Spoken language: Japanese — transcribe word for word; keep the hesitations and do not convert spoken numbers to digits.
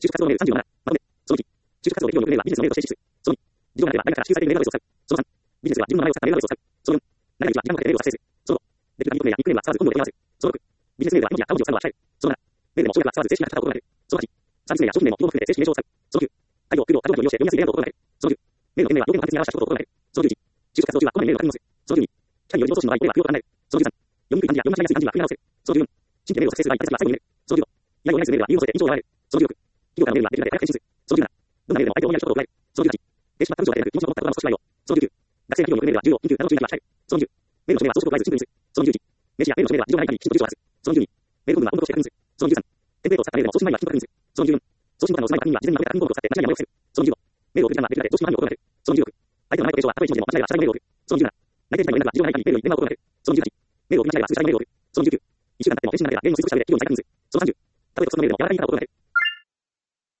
就職活動メールさんじゅうなな、まとめ。そのいち、就職活動で業に送るメールはビジネスのメールとして提出。そのに、事業内では誰かから支給されているメールアドレスを使う。そのさん、ビジネスでは自分の名前を使ったメールアドレスを使う。そのよん、何かには時間をかけてメールを作成する。そのご、できる限りメールやニックネームは使わず本部で問い合わせる。そのろく、ビジネスメールは絵文字や顔文字を使うのは控える。そのなな、メールでも省略は使わず正式な書き方を行える。そのはち、サービス名や商品名も記号も含めて正式名称を使う。そのきゅう、配慮、給料、カテゴリーを利用して読みやすい例などを行える。そのじゅう、メールの件名は要件の確実に表したことを行える。そのじゅういち、就職活動中はこまめにメールを確認をする。そのじゅうに、機械による自動送信の場合、これは不要と考える。そのじゅうさん、読みにくい漢字や読み間違いやすい漢字は組み直せる。そのじゅうよん、新規でメールを作成する場合、宛先は最後に入れる。そのじゅうご、依頼をお願いするメールは理由を添えて印象を加える。そのじゅうろく、企業からのメールはできるだけ早く返信する。そのじゅうなな、どんなメールでも相手を思いやる一言を加える。そのじゅうはち、電子マップ上だけでなく、気持ちのこもった言葉の少し内容。そのじゅうきゅう、学生や企業に送るメールは重要、緊急など注意書きは控える。そのじゅう、メールの署名は装飾を加えずシンプルにする。そのじゅういち、名詞やメールの署名は非常にないかにきちんと住所を話す。そのじゅうに、メール本文は本文として確認する。そのじゅうさん、テンプレートを使ったメールでも送信前にはきちんと確認する。そのじゅうよん、送信ボタンの押す前には事前にまとめた確認項目を使って間違いや迷惑せる。そのじゅうご、メールを送る時間はできるだけ常識の範囲を心がける。そのじゅうろく、相手の名前と名称はたとえ一文字でも間違いは社内のメールを送る。そのじゅうなな、内定時間に連絡は事情がないかぎりメールに電話を心がける。そのじゅうはち、メールを送り間違いはすぐ社内のメールを送る。そのじゅうきゅう、いっしゅうかん経っても返信がなければメールに追加している企業に再確認する。そのさんじゅう、たとえ突のメールでも柔らかい言い方を心がける。